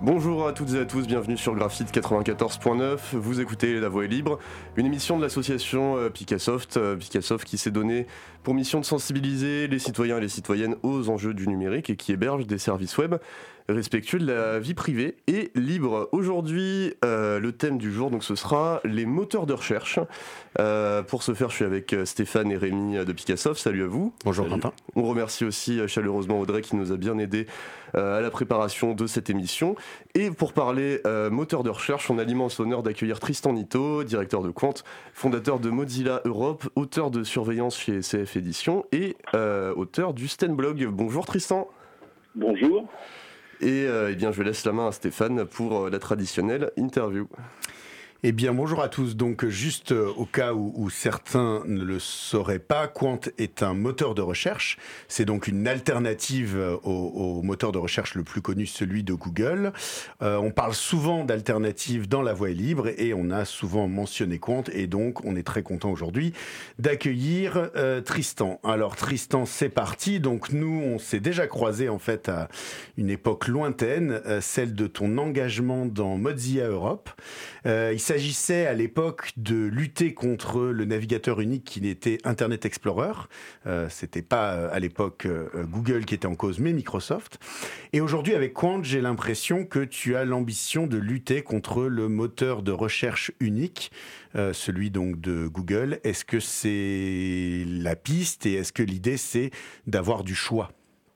Bonjour à toutes et à tous, bienvenue sur Graphite 94.9, vous écoutez La Voix est libre, une émission de l'association Picassoft qui s'est donnée pour mission de sensibiliser les citoyens et les citoyennes aux enjeux du numérique et qui héberge des services web respectueux de la vie privée et libre. Aujourd'hui, le thème du jour, donc, ce sera les moteurs de recherche. Pour ce faire, je suis avec Stéphane et Rémi de Picassoft. Salut à vous. Bonjour Quentin. On remercie aussi chaleureusement Audrey qui nous a bien aidés à la préparation de cette émission. Et pour parler moteur de recherche, on a l'immense honneur d'accueillir Tristan Nitto, directeur de compte, fondateur de Mozilla Europe, auteur de Surveillance chez CF Éditions et auteur du Stenblog. Bonjour Tristan. Bonjour. Et bien, je laisse la main à Stéphane pour la traditionnelle interview. Eh bien, bonjour à tous. Donc, juste au cas où certains ne le sauraient pas, Qwant est un moteur de recherche. C'est donc une alternative au moteur de recherche le plus connu, celui de Google. On parle souvent d'alternatives dans La Voix est libre et on a souvent mentionné Qwant. Et donc, on est très content aujourd'hui d'accueillir Tristan. Alors, Tristan, c'est parti. Donc, nous, on s'est déjà croisés en fait à une époque lointaine, celle de ton engagement dans Mozilla Europe. Il s'agissait à l'époque de lutter contre le navigateur unique qui n'était Internet Explorer. C'était pas à l'époque Google qui était en cause, mais Microsoft. Et aujourd'hui, avec Qwant, j'ai l'impression que tu as l'ambition de lutter contre le moteur de recherche unique, celui donc de Google. Est-ce que c'est la piste et est-ce que l'idée c'est d'avoir du choix ?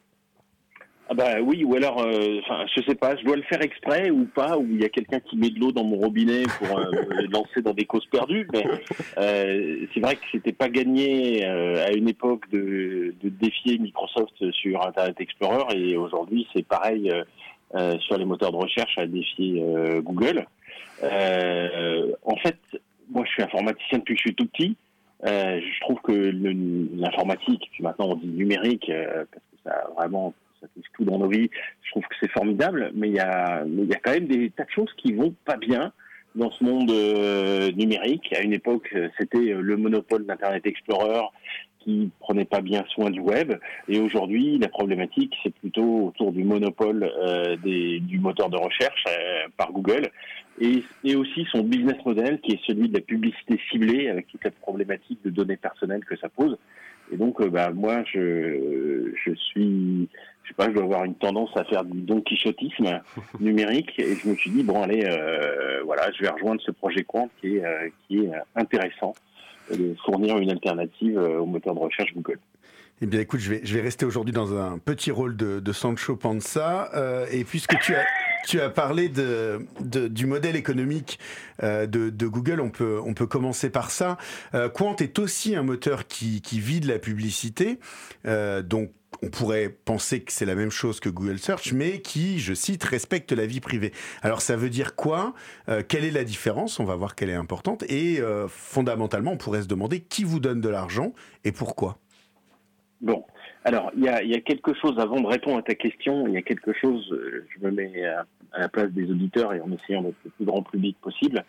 Ah bah oui, ou alors, je sais pas, je dois le faire exprès ou pas, ou il y a quelqu'un qui met de l'eau dans mon robinet pour me lancer dans des causes perdues, mais c'est vrai que c'était pas gagné à une époque de défier Microsoft sur Internet Explorer, et aujourd'hui c'est pareil sur les moteurs de recherche à défier Google. En fait, moi je suis informaticien depuis que je suis tout petit. Je trouve que l'informatique, puis maintenant on dit numérique, parce que ça vraiment... ça touche tout dans nos vies, je trouve que c'est formidable, mais il y a quand même des tas de choses qui vont pas bien dans ce monde numérique. À une époque, c'était le monopole d'Internet Explorer qui prenait pas bien soin du web, et aujourd'hui, la problématique, c'est plutôt autour du monopole du moteur de recherche par Google, et aussi son business model, qui est celui de la publicité ciblée, avec toute la problématique de données personnelles que ça pose. Et donc, moi, je suis, je sais pas, je dois avoir une tendance à faire du don-quichotisme numérique, et je me suis dit, bon, allez, voilà, je vais rejoindre ce projet Qwant qui est intéressant, de fournir une alternative au moteur de recherche Google. Eh bien, écoute, je vais rester aujourd'hui dans un petit rôle de Sancho Panza, et puisque tu as parlé du modèle économique de Google, on peut commencer par ça. Qwant est aussi un moteur qui vit de la publicité, donc on pourrait penser que c'est la même chose que Google Search, mais qui, je cite, respecte la vie privée. Alors ça veut dire quoi ? Quelle est la différence ? On va voir qu'elle est importante. Et fondamentalement, on pourrait se demander qui vous donne de l'argent et pourquoi ? Bon, alors il y a quelque chose, avant de répondre à ta question, il y a quelque chose, je me mets à la place des auditeurs et en essayant d'être le plus grand public possible.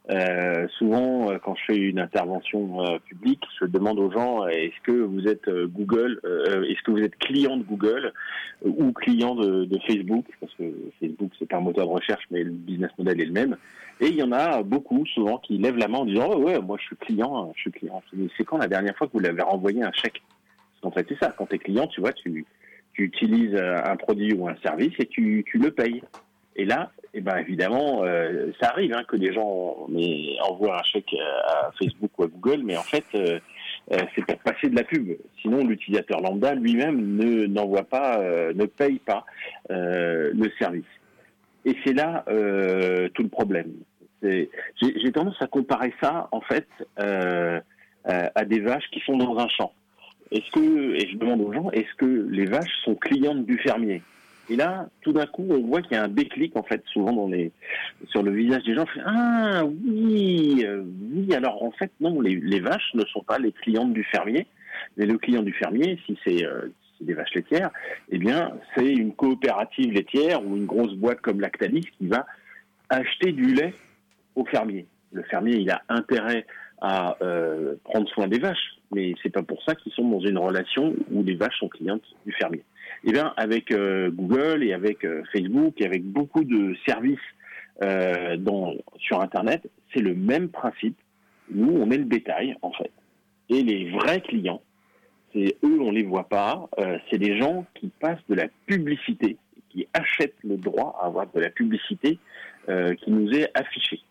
Souvent, quand je fais une intervention publique, je demande aux gens, est-ce que vous êtes Google, est-ce que vous êtes client de Google ou client de Facebook, parce que Facebook c'est pas un moteur de recherche, mais le business model est le même. Et il y en a beaucoup, souvent, qui lèvent la main en disant, oh ouais, moi je suis client. Je dis, c'est quand la dernière fois que vous l'avez renvoyé un chèque ? En fait, c'est ça. Quand tu es client, tu vois, tu utilises un produit ou un service et tu le payes. Et là, évidemment, ça arrive que des gens envoient un chèque à Facebook ou à Google, mais en fait, c'est pour passer de la pub. Sinon, l'utilisateur lambda lui-même ne paye pas le service. Et c'est là tout le problème. J'ai tendance à comparer ça, en fait, à des vaches qui sont dans un champ. Et je demande aux gens, est-ce que les vaches sont clientes du fermier ? Et là, tout d'un coup, on voit qu'il y a un déclic, en fait, souvent sur le visage des gens. Ah oui, alors en fait, non, les vaches ne sont pas les clientes du fermier. Mais le client du fermier, si c'est des vaches laitières, eh bien, c'est une coopérative laitière ou une grosse boîte comme Lactalis qui va acheter du lait au fermier. Le fermier, il a intérêt à prendre soin des vaches, mais c'est pas pour ça qu'ils sont dans une relation où les vaches sont clientes du fermier. Eh bien, avec Google et avec Facebook et avec beaucoup de services sur Internet, c'est le même principe. Nous, on est le bétail, en fait. Et les vrais clients, c'est eux, on les voit pas. C'est des gens qui passent de la publicité, qui achètent le droit à avoir de la publicité qui nous est affichée.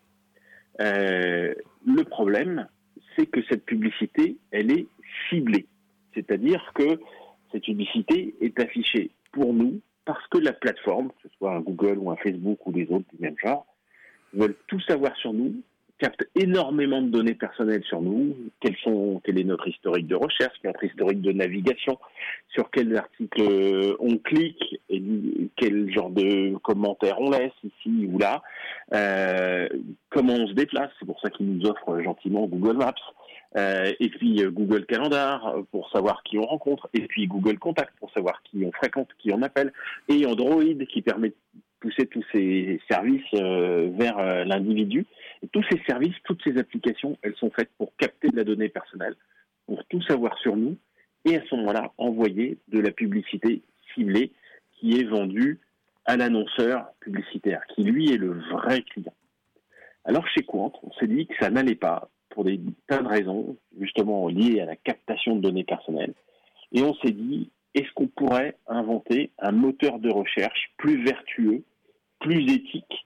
Le problème, c'est que cette publicité, elle est ciblée. C'est-à-dire que cette publicité est affichée pour nous parce que la plateforme, que ce soit un Google ou un Facebook ou des autres du même genre, veulent tout savoir sur nous, captent énormément de données personnelles sur nous, quel est notre historique de recherche, notre historique de navigation, sur quels articles on clique, et quel genre de commentaires on laisse ici ou là, comment on se déplace, c'est pour ça qu'ils nous offrent gentiment Google Maps, et puis Google Calendar pour savoir qui on rencontre, et puis Google Contact pour savoir qui on fréquente, qui on appelle, et Android qui permet de pousser tous ces services vers l'individu. Et tous ces services, toutes ces applications, elles sont faites pour capter de la donnée personnelle, pour tout savoir sur nous, et à ce moment-là, envoyer de la publicité ciblée qui est vendue à l'annonceur publicitaire, qui lui est le vrai client. Alors chez Quant, on s'est dit que ça n'allait pas, pour des tas de raisons, justement liées à la captation de données personnelles, et on s'est dit, est-ce qu'on pourrait inventer un moteur de recherche plus vertueux, plus éthique,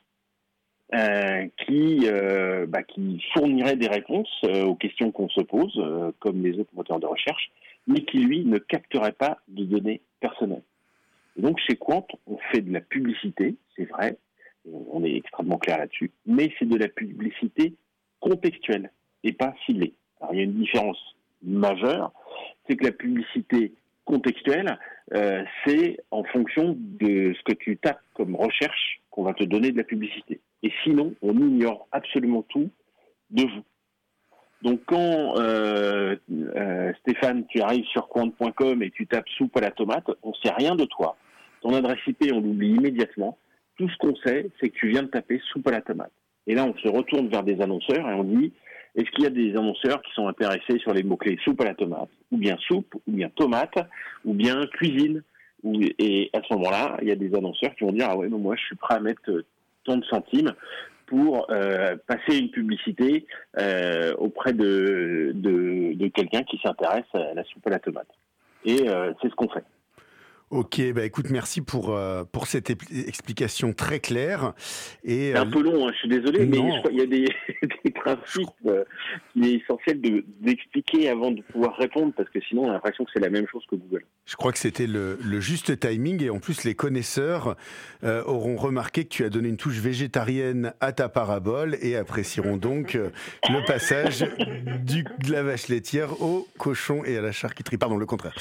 qui fournirait des réponses aux questions qu'on se pose, comme les autres moteurs de recherche, mais qui, lui, ne capterait pas de données personnelles. Et donc, chez Quant, on fait de la publicité, c'est vrai, on est extrêmement clair là-dessus, mais c'est de la publicité contextuelle et pas ciblée. Alors, il y a une différence majeure, c'est que la publicité contextuelle, c'est en fonction de ce que tu tapes comme recherche qu'on va te donner de la publicité. Et sinon, on ignore absolument tout de vous. Donc quand, Stéphane, tu arrives sur quant.com et tu tapes soupe à la tomate, on ne sait rien de toi. Ton adresse IP, on l'oublie immédiatement. Tout ce qu'on sait, c'est que tu viens de taper soupe à la tomate. Et là, on se retourne vers des annonceurs et on dit, est-ce qu'il y a des annonceurs qui sont intéressés sur les mots-clés soupe à la tomate, ou bien soupe, ou bien tomate, ou bien cuisine. Et à ce moment-là, il y a des annonceurs qui vont dire, ah ouais, non, moi, je suis prêt à mettre tant de centimes pour passer une publicité auprès de quelqu'un qui s'intéresse à la soupe à la tomate. Et c'est ce qu'on fait. Ok, bah écoute, merci pour cette explication très claire. Et, c'est un peu long, hein, je suis désolé, mais je crois qu'il y a des principes qu'il est essentiel d'expliquer avant de pouvoir répondre, parce que sinon on a l'impression que c'est la même chose que Google. Je crois que c'était le juste timing, et en plus les connaisseurs auront remarqué que tu as donné une touche végétarienne à ta parabole et apprécieront donc le passage de la vache laitière au cochon et à la charcuterie. Pardon, le contraire.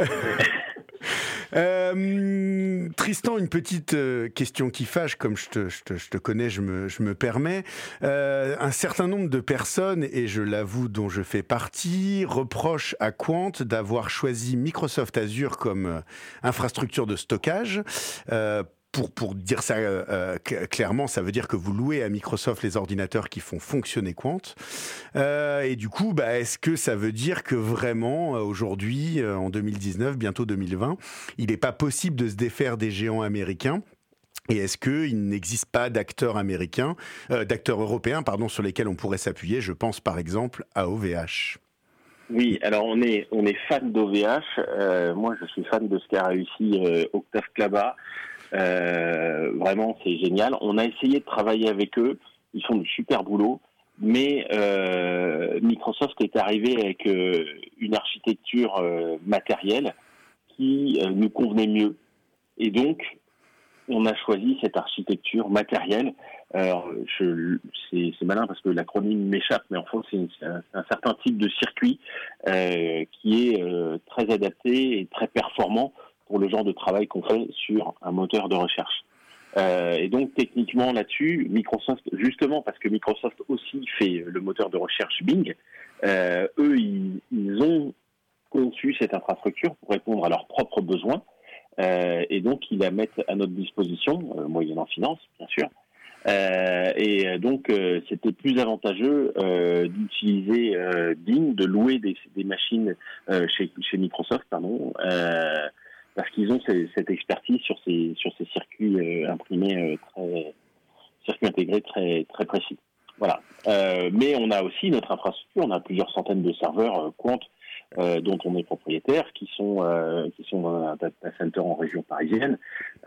Tristan, une petite question qui fâche, comme je te connais, je me permets. Un certain nombre de personnes, et je l'avoue dont je fais partie, reprochent à Quant d'avoir choisi Microsoft Azure comme infrastructure de stockage. Pour dire ça clairement, ça veut dire que vous louez à Microsoft les ordinateurs qui font fonctionner Quant. Et du coup, est-ce que ça veut dire que vraiment, aujourd'hui, en 2019, bientôt 2020, il n'est pas possible de se défaire des géants américains ? Et est-ce qu'il n'existe pas d'acteurs européens, sur lesquels on pourrait s'appuyer ? Je pense par exemple à OVH. Oui, alors on est fan d'OVH. Moi, je suis fan de ce qu'a réussi Octave Klaba. Vraiment, c'est génial. On a essayé de travailler avec eux. Ils font du super boulot. Mais Microsoft est arrivé avec une architecture matérielle qui nous convenait mieux. Et donc, on a choisi cette architecture matérielle. Alors, c'est malin parce que l'acronyme m'échappe, mais en fait, c'est un certain type de circuit qui est très adapté et très performant pour le genre de travail qu'on fait sur un moteur de recherche. Et donc, techniquement, là-dessus, Microsoft, justement, parce que Microsoft aussi fait le moteur de recherche Bing, eux, ils ont conçu cette infrastructure pour répondre à leurs propres besoins, et donc ils la mettent à notre disposition, moyennant finance, bien sûr. Et donc, c'était plus avantageux d'utiliser Bing, de louer des machines chez Microsoft, parce qu'ils ont cette expertise sur ces circuits imprimés, circuits intégrés très très précis. Voilà. Mais on a aussi notre infrastructure. On a plusieurs centaines de serveurs Quant dont on est propriétaire, qui sont dans un data center en région parisienne.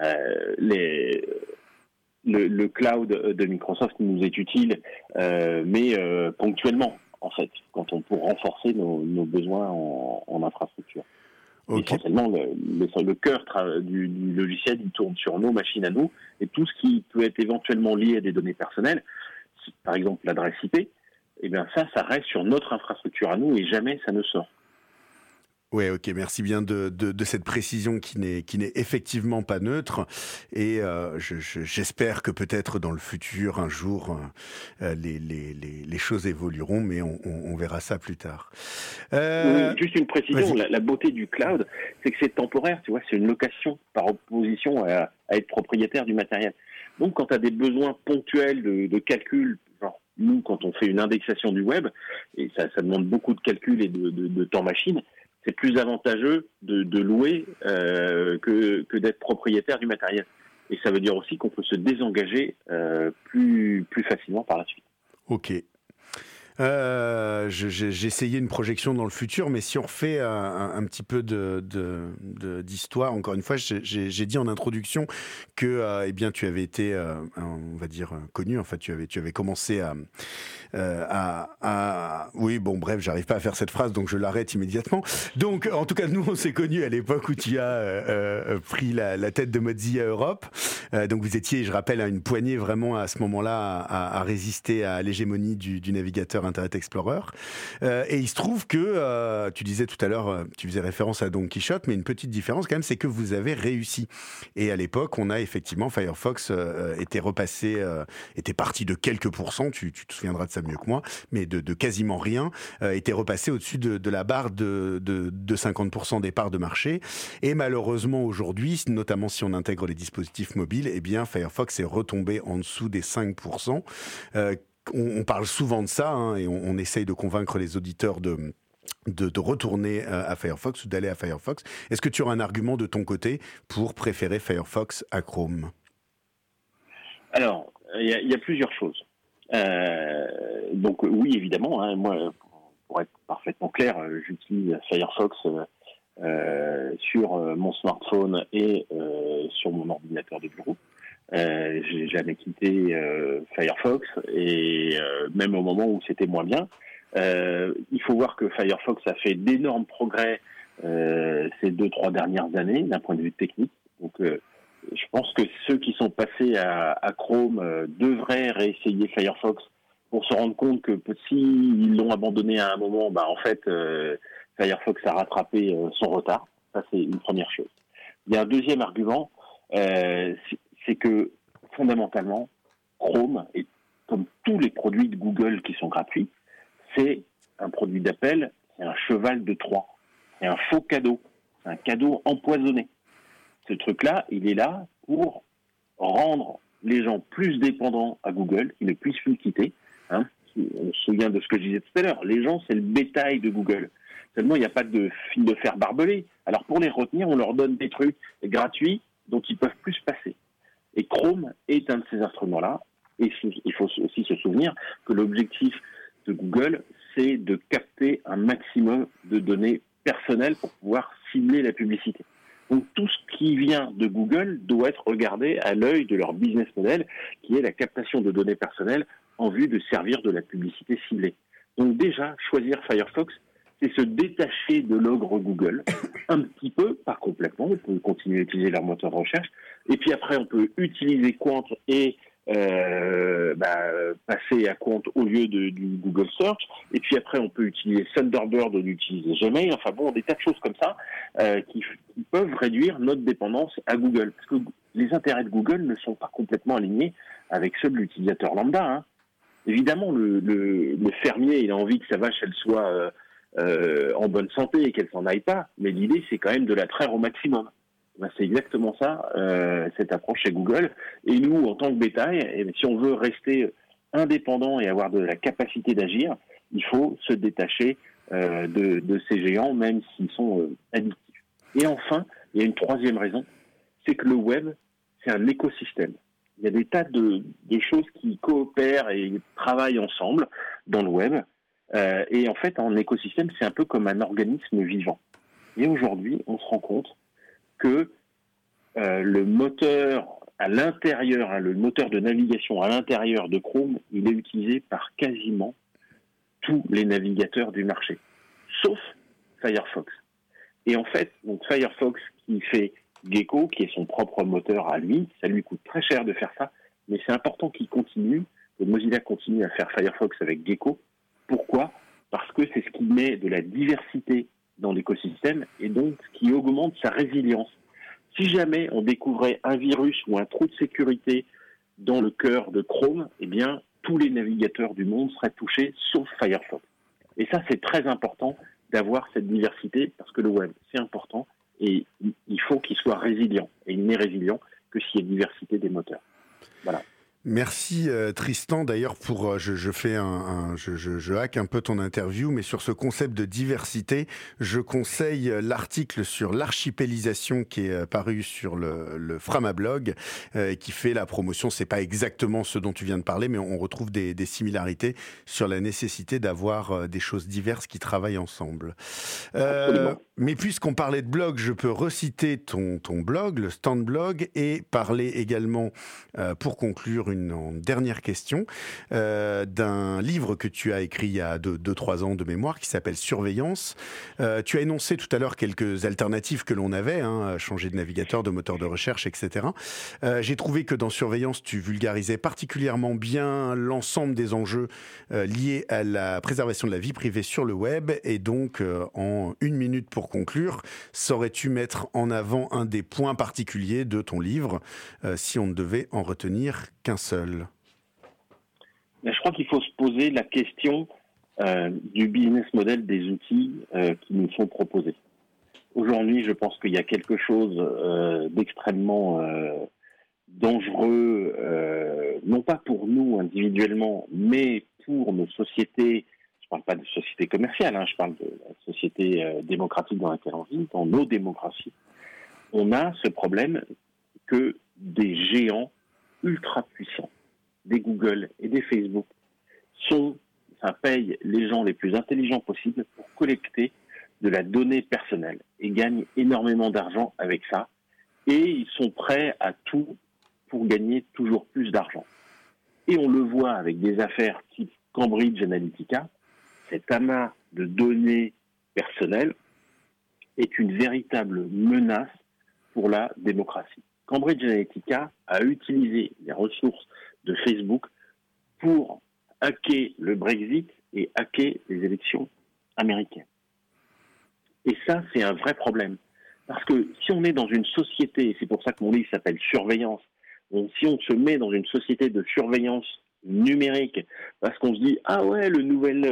Le cloud de Microsoft nous est utile, mais ponctuellement, en fait, pour renforcer nos besoins en infrastructure. Okay. Essentiellement, le cœur du logiciel, il tourne sur nos machines à nous, et tout ce qui peut être éventuellement lié à des données personnelles, par exemple l'adresse IP, eh bien ça reste sur notre infrastructure à nous, et jamais ça ne sort. Ouais, ok, merci bien de cette précision qui n'est effectivement pas neutre, et j'espère que peut-être dans le futur, un jour, les choses évolueront, mais on verra ça plus tard. Oui, juste une précision, la beauté du cloud, c'est que c'est temporaire, tu vois, c'est une location par opposition à être propriétaire du matériel. Donc quand tu as des besoins ponctuels de calcul, genre nous, quand on fait une indexation du web, et ça demande beaucoup de calcul et de temps machine, c'est plus avantageux de louer que d'être propriétaire du matériel. Et ça veut dire aussi qu'on peut se désengager plus facilement par la suite. Ok. J'ai essayé une projection dans le futur, mais si on refait un petit peu d'histoire, encore une fois, j'ai dit en introduction que eh bien tu avais été, on va dire, connu. En fait, tu avais commencé oui, bon, bref, j'arrive pas à faire cette phrase, donc je l'arrête immédiatement. Donc, en tout cas, nous, on s'est connus à l'époque où tu as pris la tête de Mozilla Europe. Donc, vous étiez, je rappelle, à une poignée vraiment à ce moment-là à résister à l'hégémonie du navigateur Internet Explorer. Et il se trouve que, tu disais tout à l'heure, tu faisais référence à Don Quichotte, mais une petite différence quand même, c'est que vous avez réussi. Et à l'époque, on a effectivement, Firefox était parti de quelques pourcents, tu te souviendras de ça mieux que moi, mais de quasiment rien, était repassé au-dessus de la barre de 50% des parts de marché. Et malheureusement, aujourd'hui, notamment si on intègre les dispositifs mobiles, eh bien, Firefox est retombé en dessous des 5%. On parle souvent de ça, hein, et on essaye de convaincre les auditeurs de retourner à Firefox ou d'aller à Firefox. Est-ce que tu auras un argument de ton côté pour préférer Firefox à Chrome ? Alors, il y a plusieurs choses. Donc oui, évidemment, hein, moi, pour être parfaitement clair, j'utilise Firefox sur mon smartphone et sur mon ordinateur de bureau. J'ai jamais quitté Firefox, et même au moment où c'était moins bien. Il faut voir que Firefox a fait d'énormes progrès ces 2-3 dernières années d'un point de vue technique. Donc je pense que ceux qui sont passés à Chrome devraient réessayer Firefox pour se rendre compte que s'ils l'ont abandonné à un moment, en fait, Firefox a rattrapé son retard. Ça, c'est une première chose. Il y a un deuxième argument, c'est que fondamentalement, Chrome, et comme tous les produits de Google qui sont gratuits, c'est un produit d'appel, c'est un cheval de Troie. C'est un faux cadeau, c'est un cadeau empoisonné. Ce truc-là, il est là pour rendre les gens plus dépendants à Google, qu'ils ne puissent plus le quitter. Hein. On se souvient de ce que je disais tout à l'heure. Les gens, c'est le bétail de Google. Seulement, il n'y a pas de fil de fer barbelé. Alors, pour les retenir, on leur donne des trucs gratuits dont ils peuvent plus se passer. Et Chrome est un de ces instruments-là. Et il faut aussi se souvenir que l'objectif de Google, c'est de capter un maximum de données personnelles pour pouvoir cibler la publicité. Donc tout ce qui vient de Google doit être regardé à l'œil de leur business model, qui est la captation de données personnelles en vue de servir de la publicité ciblée. Donc déjà, choisir Firefox, c'est se détacher de l'ogre Google, un petit peu, pas complètement, on peut continuer à utiliser leur moteur de recherche, et puis après on peut utiliser Quant et passer à Quant au lieu du Google Search, et puis après on peut utiliser Thunderbird au lieu d'utiliser Gmail, enfin bon, des tas de choses comme ça qui peuvent réduire notre dépendance à Google, parce que les intérêts de Google ne sont pas complètement alignés avec ceux de l'utilisateur lambda. Hein. Évidemment, le fermier, il a envie que sa vache, elle soit en bonne santé et qu'elle s'en aille pas, mais l'idée, c'est quand même de la traire au maximum. C'est exactement ça, cette approche chez Google. Et nous, en tant que bétail, si on veut rester indépendant et avoir de la capacité d'agir, il faut se détacher de ces géants, même s'ils sont addictifs. Et enfin, il y a une troisième raison, c'est que le web, c'est un écosystème. Il y a des tas de choses qui coopèrent et travaillent ensemble dans le web. Et en fait, en écosystème, c'est un peu comme un organisme vivant. Et aujourd'hui, on se rend compte que le moteur à l'intérieur, le moteur de navigation à l'intérieur de Chrome, il est utilisé par quasiment tous les navigateurs du marché, sauf Firefox. Et en fait, donc Firefox qui fait Gecko, qui est son propre moteur à lui, ça lui coûte très cher de faire ça, mais c'est important qu'il continue, que Mozilla continue à faire Firefox avec Gecko. Pourquoi ? Parce que c'est ce qui met de la diversité dans l'écosystème et donc ce qui augmente sa résilience. Si jamais on découvrait un virus ou un trou de sécurité dans le cœur de Chrome, eh bien, tous les navigateurs du monde seraient touchés, sauf Firefox. Et ça, c'est très important d'avoir cette diversité, parce que le web, c'est important, et il faut qu'il soit résilient. Et il n'est résilient que s'il y a diversité des moteurs. Voilà. Merci Tristan. D'ailleurs, pour je hack un peu ton interview, mais sur ce concept de diversité, je conseille l'article sur l'archipélisation qui est paru sur le Framablog, qui fait la promotion. C'est pas exactement ce dont tu viens de parler, mais on retrouve des similarités sur la nécessité d'avoir des choses diverses qui travaillent ensemble. Mais puisqu'on parlait de blog, je peux reciter ton blog, le Stand Blog, et parler également, pour conclure, une dernière question, d'un livre que tu as écrit il y a 2-3 ans de mémoire, qui s'appelle Surveillance. Tu as énoncé tout à l'heure quelques alternatives que l'on avait, changer de navigateur, de moteur de recherche, etc. J'ai trouvé que dans Surveillance, tu vulgarisais particulièrement bien l'ensemble des enjeux liés à la préservation de la vie privée sur le web. Et donc, en 1 minute pour conclure, saurais-tu mettre en avant un des points particuliers de ton livre, si on ne devait en retenir qu'un seul? Je crois qu'il faut se poser la question du business model des outils qui nous sont proposés. Aujourd'hui, je pense qu'il y a quelque chose d'extrêmement dangereux, non pas pour nous individuellement, mais pour nos sociétés. Je ne parle pas de société commerciale, je parle de la société démocratique dans laquelle on vit, dans nos démocraties. On a ce problème que des géants ultra puissants, des Google et des Facebook, payent les gens les plus intelligents possibles pour collecter de la donnée personnelle et gagnent énormément d'argent avec ça. Et ils sont prêts à tout pour gagner toujours plus d'argent. Et on le voit avec des affaires type Cambridge Analytica. Cet amas de données personnelles est une véritable menace pour la démocratie. Cambridge Analytica a utilisé les ressources de Facebook pour hacker le Brexit et hacker les élections américaines. Et ça, c'est un vrai problème. Parce que si on est dans une société, et c'est pour ça que mon livre s'appelle Surveillance, donc si on se met dans une société de surveillance numérique, parce qu'on se dit ah ouais le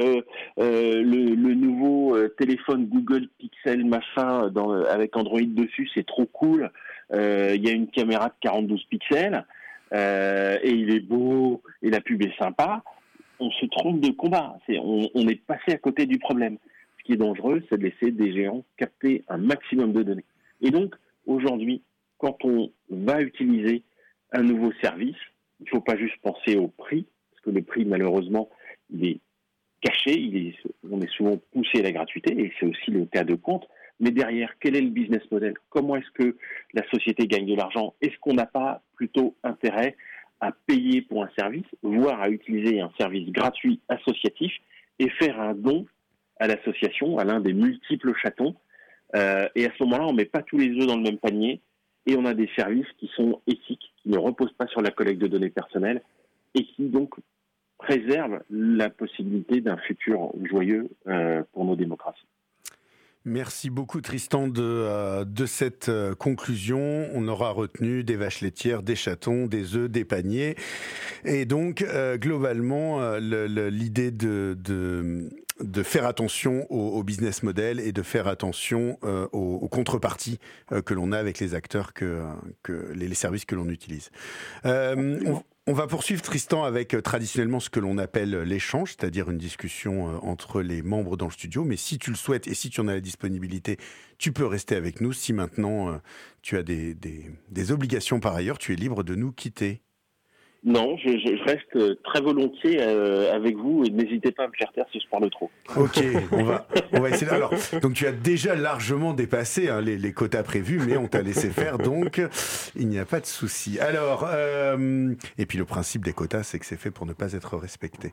nouveau téléphone Google Pixel machin avec Android dessus, c'est trop cool, il y a une caméra de 42 pixels et il est beau et la pub est sympa, on se trompe de combat, on est passé à côté du problème. Ce qui est dangereux, c'est de laisser des géants capter un maximum de données. Et donc aujourd'hui, quand on va utiliser un nouveau service, il ne faut pas juste penser au prix, parce que le prix, malheureusement, il est caché, on est souvent poussé à la gratuité, et c'est aussi le cas de compte. Mais derrière, quel est le business model? Comment est-ce que la société gagne de l'argent? Est-ce qu'on n'a pas plutôt intérêt à payer pour un service, voire à utiliser un service gratuit associatif, et faire un don à l'association, à l'un des multiples chatons, et à ce moment-là, on ne met pas tous les œufs dans le même panier, et on a des services qui sont éthiques, qui ne reposent pas sur la collecte de données personnelles et qui donc préservent la possibilité d'un futur joyeux pour nos démocraties. Merci beaucoup Tristan de cette conclusion. On aura retenu des vaches laitières, des chatons, des œufs, des paniers. Et donc globalement l'idée faire attention au business model et de faire attention aux contreparties que l'on a avec les acteurs, les services que l'on utilise. On va poursuivre, Tristan, avec traditionnellement ce que l'on appelle l'échange, c'est-à-dire une discussion entre les membres dans le studio. Mais si tu le souhaites et si tu en as la disponibilité, tu peux rester avec nous. Si maintenant tu as des obligations par ailleurs, tu es libre de nous quitter. Non, je reste très volontiers avec vous et n'hésitez pas à me faire taire si je parle trop. Ok, on va essayer. Alors, donc tu as déjà largement dépassé les quotas prévus, mais on t'a laissé faire, donc il n'y a pas de souci. Alors, et puis le principe des quotas, c'est que c'est fait pour ne pas être respecté.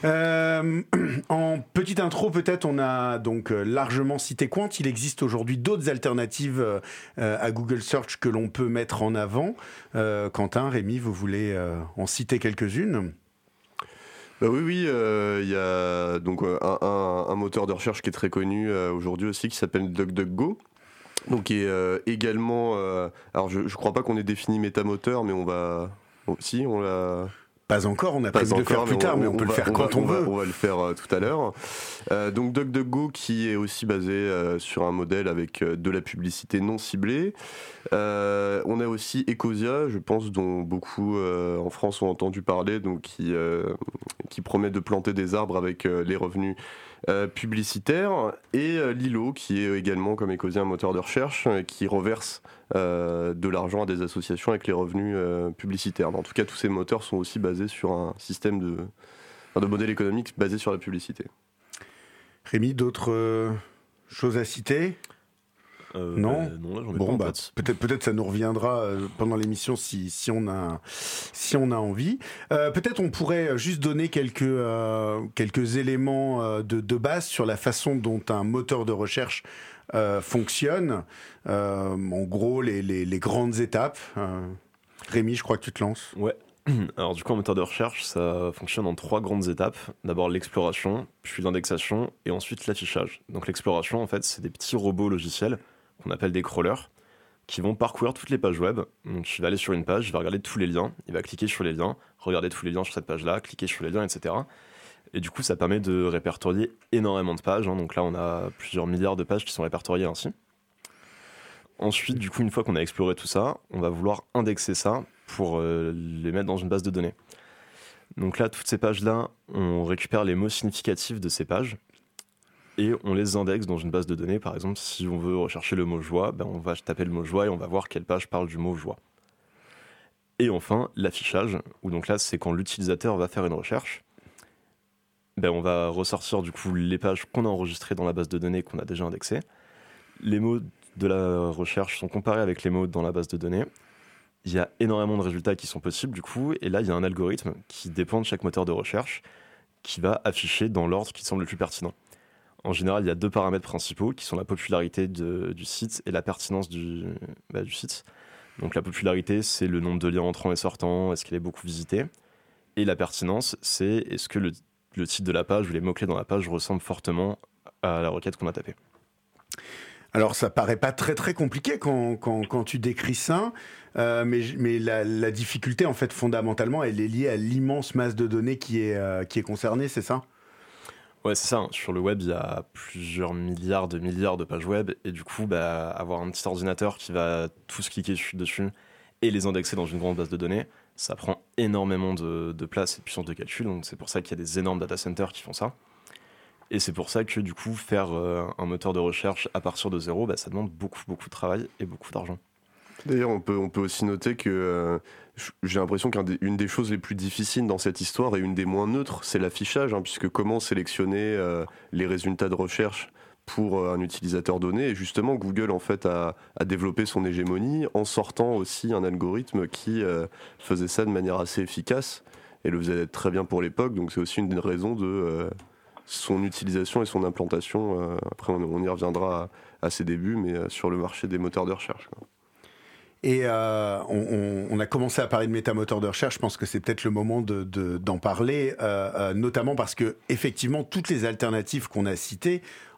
En petite intro, peut-être, on a donc largement cité Qwant. Il existe aujourd'hui d'autres alternatives à Google Search que l'on peut mettre en avant. Quentin, Rémi, vous voulez en citer quelques-unes? Oui, il y a donc un moteur de recherche qui est très connu aujourd'hui aussi, qui s'appelle DuckDuckGo. Donc qui est également... alors je crois pas qu'on ait défini métamoteur, mais on va... si, on l'a... Pas encore, on a prévu de le faire plus tard, mais on peut le faire quand on veut. On va le faire tout à l'heure. Donc DuckDuckGo qui est aussi basé sur un modèle avec de la publicité non ciblée. On a aussi Ecosia, je pense, dont beaucoup en France ont entendu parler, donc qui promet de planter des arbres avec les revenus publicitaires, et Lilo qui est également comme Ecosia un moteur de recherche qui reverse de l'argent à des associations avec les revenus publicitaires. En tout cas, tous ces moteurs sont aussi basés sur un système de modèle économique basé sur la publicité. Rémi, d'autres choses à citer ? Non, là, j'en ai pas en tête. Peut-être ça nous reviendra pendant l'émission si on a envie. Peut-être on pourrait juste donner quelques éléments de base sur la façon dont un moteur de recherche fonctionne. En gros, les grandes étapes. Rémi, je crois que tu te lances. Ouais. Alors du coup, un moteur de recherche, ça fonctionne en 3 grandes étapes. D'abord l'exploration, puis l'indexation, et ensuite l'affichage. Donc l'exploration, en fait, c'est des petits robots logiciels qu'on appelle des crawlers, qui vont parcourir toutes les pages web. Donc il va aller sur une page, il va regarder tous les liens, il va cliquer sur les liens, regarder tous les liens sur cette page-là, cliquer sur les liens, etc. Et du coup, ça permet de répertorier énormément de pages. Donc là, on a plusieurs milliards de pages qui sont répertoriées ainsi. Ensuite, du coup, une fois qu'on a exploré tout ça, on va vouloir indexer ça pour les mettre dans une base de données. Donc là, toutes ces pages-là, on récupère les mots significatifs de ces pages et on les indexe dans une base de données. Par exemple, si on veut rechercher le mot joie, on va taper le mot joie et on va voir quelle page parle du mot joie. Et enfin, l'affichage, où donc là, c'est quand l'utilisateur va faire une recherche. On va ressortir du coup les pages qu'on a enregistrées dans la base de données qu'on a déjà indexées. Les mots de la recherche sont comparés avec les mots dans la base de données. Il y a énormément de résultats qui sont possibles du coup, et là il y a un algorithme qui dépend de chaque moteur de recherche qui va afficher dans l'ordre qui semble le plus pertinent. En général, il y a 2 paramètres principaux qui sont la popularité du site et la pertinence du site. Donc la popularité, c'est le nombre de liens entrants et sortants, est-ce qu'il est beaucoup visité. Et la pertinence, c'est est-ce que le titre de la page ou les mots-clés dans la page ressemblent fortement à la requête qu'on a tapée. Alors ça paraît pas très très compliqué quand tu décris ça, mais la difficulté en fait fondamentalement elle est liée à l'immense masse de données qui est concernée, c'est ça ? Ouais, c'est ça. Sur le web, il y a plusieurs milliards de pages web, et du coup, avoir un petit ordinateur qui va tous cliquer dessus et les indexer dans une grande base de données, ça prend énormément de place et de puissance de calcul. Donc c'est pour ça qu'il y a des énormes data centers qui font ça. Et c'est pour ça que du coup, faire un moteur de recherche à partir de zéro, ça demande beaucoup de travail et beaucoup d'argent. D'ailleurs, on peut aussi noter que j'ai l'impression qu'une des choses les plus difficiles dans cette histoire et une des moins neutres, c'est l'affichage, puisque comment sélectionner les résultats de recherche pour un utilisateur donné. Et justement, Google en fait a développé son hégémonie en sortant aussi un algorithme qui faisait ça de manière assez efficace et le faisait très bien pour l'époque. Donc c'est aussi une des raisons de son utilisation et son implantation. Après, on y reviendra à ses débuts, mais sur le marché des moteurs de recherche, quoi. Et on a commencé à parler de métamoteurs de recherche. Je pense que c'est peut-être le moment d'en parler, notamment parce que effectivement toutes les alternatives qu'on a citées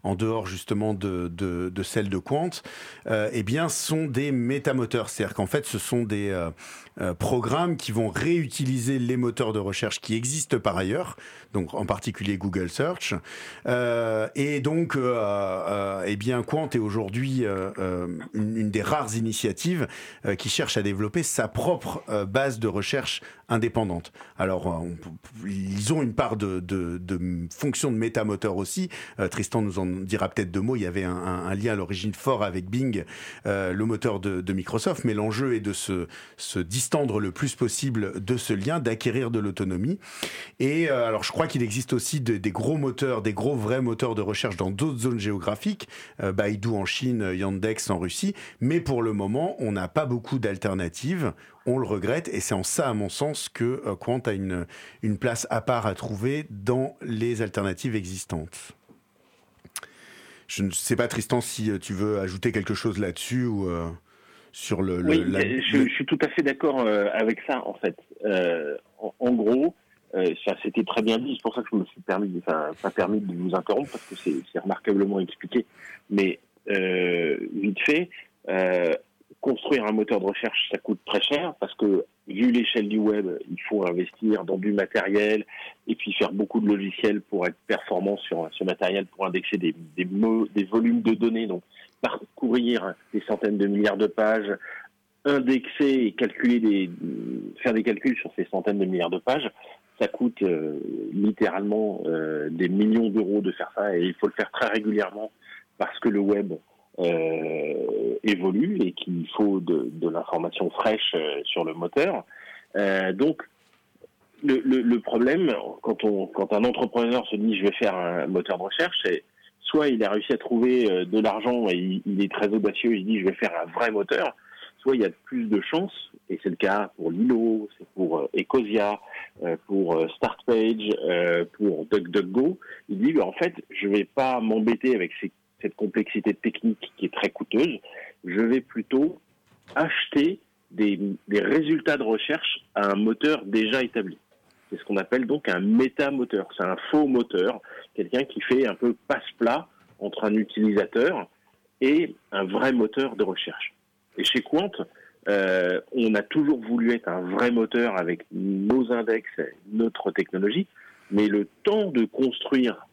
en dehors justement de celle de Quant, eh bien, sont des métamoteurs. C'est-à-dire qu'en fait, ce sont des programmes qui vont réutiliser les moteurs de recherche qui existent par ailleurs, donc en particulier Google Search. Et donc, eh bien, Quant est aujourd'hui une des rares initiatives qui cherche à développer sa propre base de recherche indépendante. Alors, ils ont une part de fonction de métamoteur aussi. Tristan nous en dira peut-être 2 mots. Il y avait un lien à l'origine fort avec Bing, le moteur de Microsoft, mais l'enjeu est de se distendre le plus possible de ce lien, d'acquérir de l'autonomie. Et alors, je crois qu'il existe aussi des gros moteurs, des gros vrais moteurs de recherche dans d'autres zones géographiques, Baidu en Chine, Yandex en Russie, mais pour le moment, on n'a pas beaucoup d'alternatives. On le regrette, et c'est en ça, à mon sens, que Quant a une place à part à trouver dans les alternatives existantes. Je ne sais pas, Tristan, si tu veux ajouter quelque chose là-dessus ou sur je suis tout à fait d'accord avec ça, en fait. En gros, ça c'était très bien dit, c'est pour ça que je me suis pas permis de vous interrompre, parce que c'est remarquablement expliqué. Mais vite fait, construire un moteur de recherche, ça coûte très cher, parce que vu l'échelle du web, il faut investir dans du matériel et puis faire beaucoup de logiciels pour être performant sur ce matériel, pour indexer des volumes de données, donc parcourir des centaines de milliards de pages, indexer et faire des calculs sur ces centaines de milliards de pages. Ça coûte littéralement des millions d'euros de faire ça, et il faut le faire très régulièrement parce que le web évolue et qu'il faut de l'information fraîche sur le moteur. Donc, le problème, quand un entrepreneur se dit je vais faire un moteur de recherche, c'est soit il a réussi à trouver de l'argent et il est très audacieux, il dit je vais faire un vrai moteur, soit il y a plus de chances, et c'est le cas pour Lilo, c'est pour Ecosia, pour Startpage, pour DuckDuckGo, il dit en fait je vais pas m'embêter avec cette complexité technique qui est très coûteuse, je vais plutôt acheter des résultats de recherche à un moteur déjà établi. C'est ce qu'on appelle donc un métamoteur. C'est un faux moteur, quelqu'un qui fait un peu passe-plat entre un utilisateur et un vrai moteur de recherche. Et chez Quant, on a toujours voulu être un vrai moteur avec nos index, notre technologie, mais le temps de construire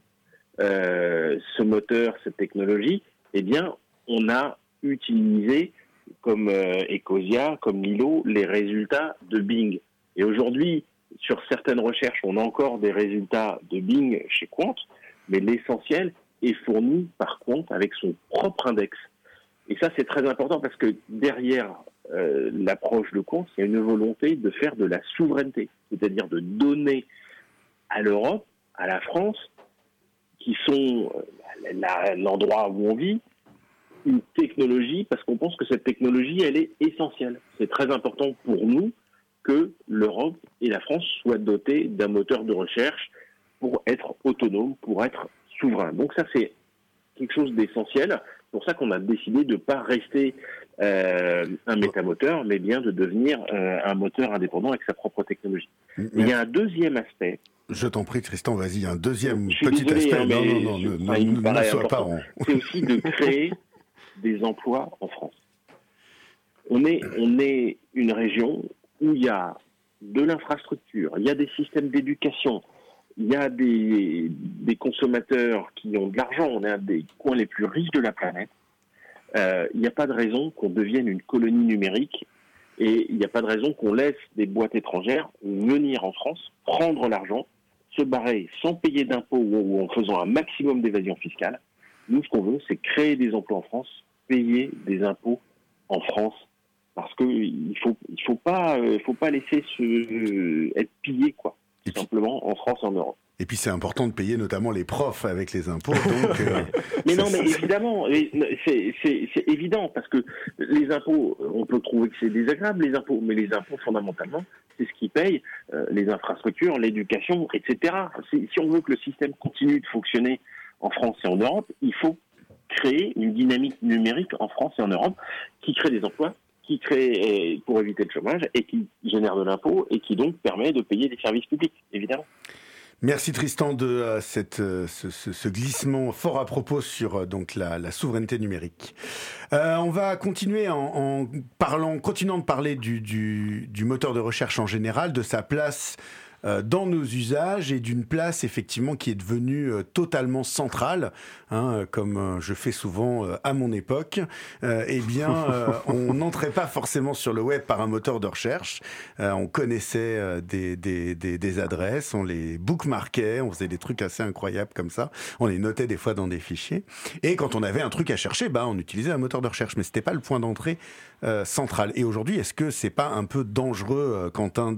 ce moteur, cette technologie, eh bien, on a utilisé, comme Ecosia, comme Lilo, les résultats de Bing. Et aujourd'hui, sur certaines recherches, on a encore des résultats de Bing chez Quant, mais l'essentiel est fourni par Quant avec son propre index. Et ça, c'est très important parce que derrière l'approche de Quant, il y a une volonté de faire de la souveraineté, c'est-à-dire de donner à l'Europe, à la France, qui sont l'endroit où on vit, une technologie, parce qu'on pense que cette technologie, elle est essentielle. C'est très important pour nous que l'Europe et la France soient dotées d'un moteur de recherche pour être autonome, pour être souverain. Donc ça, c'est quelque chose d'essentiel. C'est pour ça qu'on a décidé de ne pas rester un métamoteur, mais bien de devenir un moteur indépendant avec sa propre technologie. Il y a un deuxième aspect. Je t'en prie, Tristan, vas-y, un deuxième petit aspect. Non, ne sois pas en... C'est aussi de créer des emplois en France. On est une région où il y a de l'infrastructure, il y a des systèmes d'éducation, il y a des consommateurs qui ont de l'argent, on est un des coins les plus riches de la planète. Il n'y a pas de raison qu'on devienne une colonie numérique et il n'y a pas de raison qu'on laisse des boîtes étrangères venir en France, prendre l'argent, se barrer sans payer d'impôts ou en faisant un maximum d'évasion fiscale. Nous, ce qu'on veut, c'est créer des emplois en France, payer des impôts en France, parce que il faut pas laisser être pillé, quoi, tout simplement, en France et en Europe. Et puis c'est important de payer notamment les profs avec les impôts. Donc, mais évidemment, c'est évident, parce que les impôts, on peut trouver que c'est désagréable, les impôts, mais les impôts, fondamentalement, c'est ce qui paye les infrastructures, l'éducation, etc. Si on veut que le système continue de fonctionner en France et en Europe, il faut créer une dynamique numérique en France et en Europe qui crée des emplois, qui crée pour éviter le chômage et qui génère de l'impôt et qui donc permet de payer des services publics, évidemment. Merci Tristan de ce glissement fort à propos sur donc la souveraineté numérique. On va continuer continuant de parler du moteur de recherche en général, de sa place dans nos usages et d'une place effectivement qui est devenue totalement centrale, comme je fais souvent à mon époque. On n'entrait pas forcément sur le web par un moteur de recherche. On connaissait des adresses, on les bookmarkait, on faisait des trucs assez incroyables comme ça. On les notait des fois dans des fichiers. Et quand on avait un truc à chercher, on utilisait un moteur de recherche, mais c'était pas le point d'entrée central. Et aujourd'hui, est-ce que c'est pas un peu dangereux, Quentin,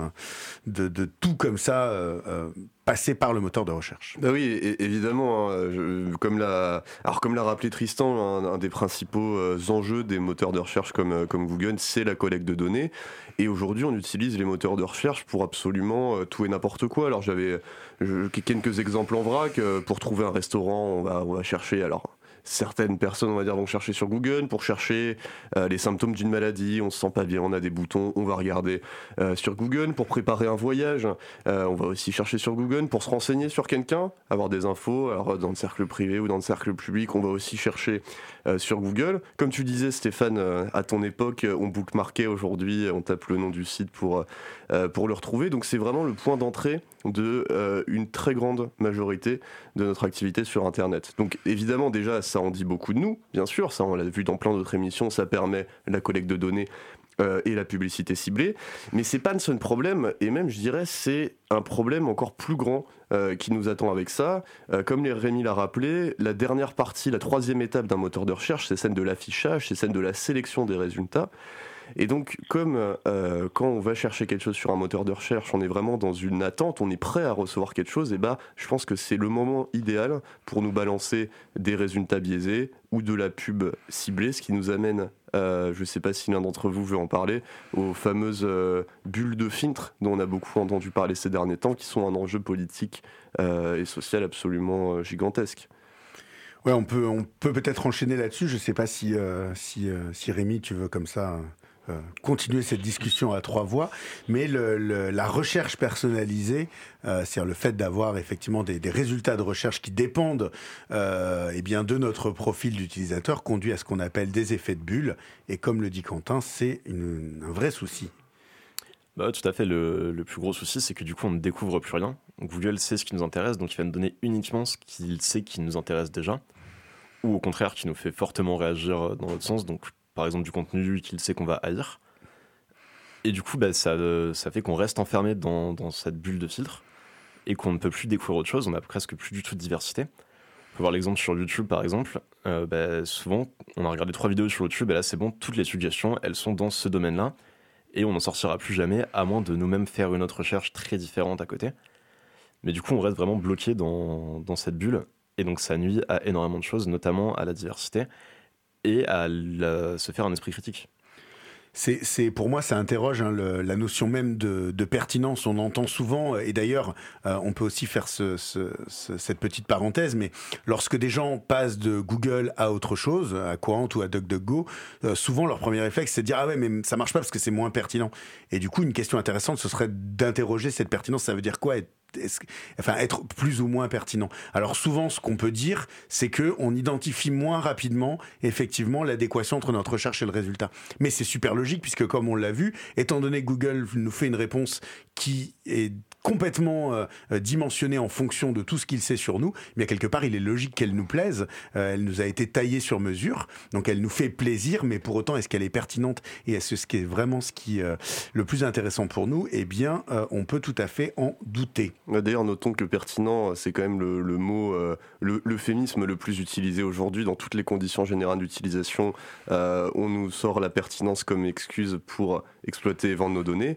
de tout comme ça passer par le moteur de recherche? Bah oui, évidemment. Comme l'a rappelé Tristan, un des principaux enjeux des moteurs de recherche comme Google, c'est la collecte de données. Et aujourd'hui, on utilise les moteurs de recherche pour absolument tout et n'importe quoi. Alors j'avais quelques exemples en vrac. Pour trouver un restaurant, on va chercher. Alors certaines personnes, on va dire, vont chercher sur Google pour chercher les symptômes d'une maladie. On se sent pas bien, on a des boutons, on va regarder sur Google. Pour préparer un voyage, on va aussi chercher sur Google. Pour se renseigner sur quelqu'un, avoir des infos, alors dans le cercle privé ou dans le cercle public, on va aussi chercher sur Google. Comme tu disais, Stéphane, à ton époque, on bookmarkait. Aujourd'hui, on tape le nom du site pour le retrouver. Donc c'est vraiment le point d'entrée de une très grande majorité de notre activité sur Internet. Donc évidemment, déjà, ça en dit beaucoup de nous, bien sûr, ça on l'a vu dans plein d'autres émissions, ça permet la collecte de données et la publicité ciblée, mais c'est pas le seul problème, et même je dirais c'est un problème encore plus grand qui nous attend avec ça. Comme Rémi l'a rappelé, la dernière partie, la troisième étape d'un moteur de recherche, c'est celle de l'affichage, c'est celle de la sélection des résultats. Et donc, comme quand on va chercher quelque chose sur un moteur de recherche, on est vraiment dans une attente, on est prêt à recevoir quelque chose, et je pense que c'est le moment idéal pour nous balancer des résultats biaisés ou de la pub ciblée, ce qui nous amène, je ne sais pas si l'un d'entre vous veut en parler, aux fameuses bulles de filtre dont on a beaucoup entendu parler ces derniers temps, qui sont un enjeu politique et social absolument gigantesque. Ouais, on peut peut-être enchaîner là-dessus. Je ne sais pas si Rémi, tu veux comme ça continuer cette discussion à trois voix, mais la recherche personnalisée, c'est-à-dire le fait d'avoir effectivement des résultats de recherche qui dépendent de notre profil d'utilisateur, conduit à ce qu'on appelle des effets de bulle. Et comme le dit Quentin, c'est un vrai souci. Tout à fait. Le plus gros souci, c'est que du coup, on ne découvre plus rien. Google sait ce qui nous intéresse, donc il va nous donner uniquement ce qu'il sait qui nous intéresse déjà, ou au contraire, qui nous fait fortement réagir dans l'autre sens. Donc, par exemple, du contenu qu'il sait qu'on va haïr. Et du coup, ça fait qu'on reste enfermé dans cette bulle de filtre et qu'on ne peut plus découvrir autre chose. On n'a presque plus du tout de diversité. On peut voir l'exemple sur YouTube, par exemple. Souvent, on a regardé 3 vidéos sur YouTube, et là, c'est bon, toutes les suggestions, elles sont dans ce domaine-là. Et on n'en sortira plus jamais, à moins de nous-mêmes faire une autre recherche très différente à côté. Mais du coup, on reste vraiment bloqué dans cette bulle. Et donc, ça nuit à énormément de choses, notamment à la diversité et à se faire un esprit critique. Pour moi, ça interroge la notion même de pertinence. On entend souvent, et d'ailleurs, on peut aussi faire cette petite parenthèse, mais lorsque des gens passent de Google à autre chose, à Quant ou à DuckDuckGo, souvent leur premier réflexe, c'est de dire « Ah ouais, mais ça marche pas parce que c'est moins pertinent ». Et du coup, une question intéressante, ce serait d'interroger cette pertinence. Ça veut dire quoi être plus ou moins pertinent. Alors souvent, ce qu'on peut dire, c'est que on identifie moins rapidement, effectivement, l'adéquation entre notre recherche et le résultat. Mais c'est super logique, puisque comme on l'a vu, étant donné que Google nous fait une réponse qui est complètement dimensionnée en fonction de tout ce qu'il sait sur nous, mais quelque part, il est logique qu'elle nous plaise. Elle nous a été taillée sur mesure, donc elle nous fait plaisir, mais pour autant, est-ce qu'elle est pertinente et est-ce ce qui est vraiment le plus intéressant pour nous? Eh bien, on peut tout à fait en douter. D'ailleurs, notons que pertinent, c'est quand même le mot, l'euphémisme le plus utilisé aujourd'hui dans toutes les conditions générales d'utilisation. On nous sort la pertinence comme excuse pour exploiter et vendre nos données.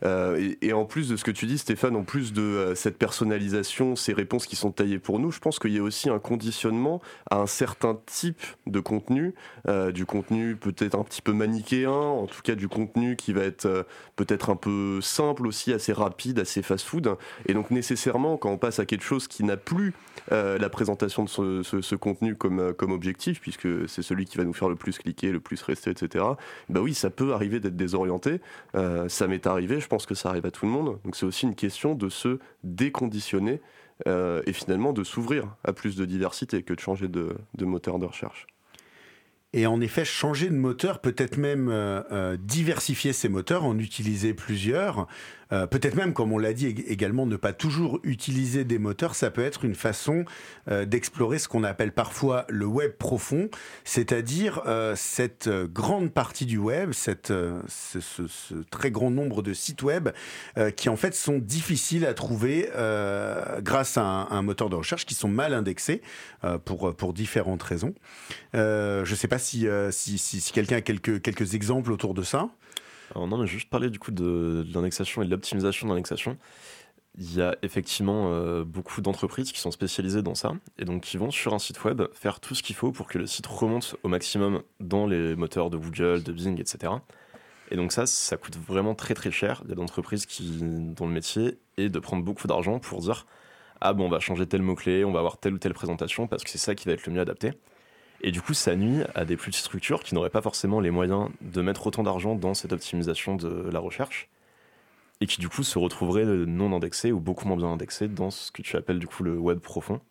Et en plus de ce que tu dis, Stéphane, en plus de cette personnalisation, ces réponses qui sont taillées pour nous, je pense qu'il y a aussi un conditionnement à un certain type de contenu, du contenu peut-être un petit peu manichéen, en tout cas du contenu qui va être peut-être un peu simple aussi, assez rapide, assez fast-food. Et donc nécessairement, quand on passe à quelque chose qui n'a plus la présentation de ce contenu comme objectif, puisque c'est celui qui va nous faire le plus cliquer, le plus rester, etc., bah oui, ça peut arriver d'être désorienté. Ça m'est arrivé, je pense que ça arrive à tout le monde. Donc c'est aussi une question de se déconditionner et finalement de s'ouvrir à plus de diversité que de changer de moteur de recherche. Et en effet, changer de moteur, peut-être même diversifier ses moteurs, en utiliser plusieurs. Peut-être même, comme on l'a dit également, ne pas toujours utiliser des moteurs, ça peut être une façon d'explorer ce qu'on appelle parfois le web profond, c'est-à-dire cette grande partie du web, ce très grand nombre de sites web qui en fait sont difficiles à trouver grâce à un moteur de recherche, qui sont mal indexés pour différentes raisons. Je ne sais pas si quelqu'un a quelques exemples autour de ça. Alors non, mais juste parler du coup de l'indexation et de l'optimisation de l'indexation. Il y a effectivement beaucoup d'entreprises qui sont spécialisées dans ça et donc qui vont sur un site web faire tout ce qu'il faut pour que le site remonte au maximum dans les moteurs de Google, de Bing, etc. Et donc ça coûte vraiment très très cher. Il y a d'entreprises dont le métier est de prendre beaucoup d'argent pour dire « Ah bon, on va changer tel mot-clé, on va avoir telle ou telle présentation parce que c'est ça qui va être le mieux adapté ». Et du coup, ça nuit à des plus petites structures qui n'auraient pas forcément les moyens de mettre autant d'argent dans cette optimisation de la recherche et qui du coup se retrouveraient non indexées ou beaucoup moins bien indexées dans ce que tu appelles du coup le web profond.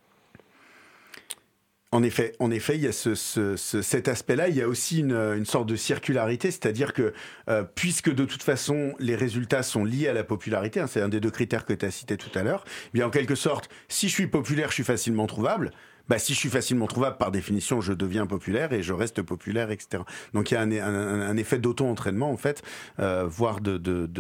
En effet, il y a cet aspect-là. Il y a aussi une sorte de circularité, c'est-à-dire que puisque de toute façon les résultats sont liés à la popularité, c'est un des deux critères que tu as cité tout à l'heure, eh bien en quelque sorte, si je suis populaire, je suis facilement trouvable. Si je suis facilement trouvable, par définition, je deviens populaire et je reste populaire, etc. Donc il y a un effet d'auto-entraînement en fait, voire de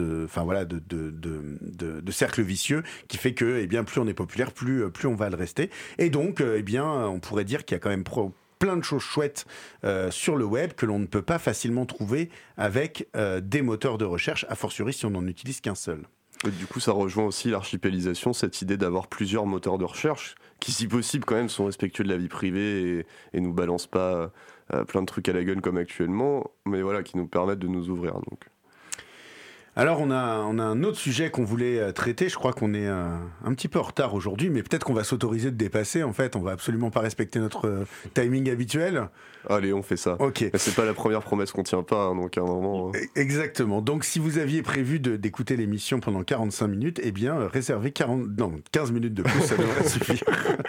cercle vicieux qui fait que, plus on est populaire, plus on va le rester. Et donc, on pourrait dire qu'il y a quand même plein de choses chouettes sur le web que l'on ne peut pas facilement trouver avec des moteurs de recherche, a fortiori si on n'en utilise qu'un seul. Et du coup, ça rejoint aussi l'archipélisation, cette idée d'avoir plusieurs moteurs de recherche qui, si possible, quand même, sont respectueux de la vie privée et nous balancent pas plein de trucs à la gueule comme actuellement, mais voilà, qui nous permettent de nous ouvrir. Donc. Alors on a un autre sujet qu'on voulait traiter, je crois qu'on est un petit peu en retard aujourd'hui, mais peut-être qu'on va s'autoriser de dépasser, en fait, on va absolument pas respecter notre timing habituel. Allez, on fait ça. Ok. C'est pas la première promesse qu'on tient pas, donc à un moment... Exactement, donc si vous aviez prévu d'écouter l'émission pendant 45 minutes, réservez 15 minutes de plus, ça devrait suffire.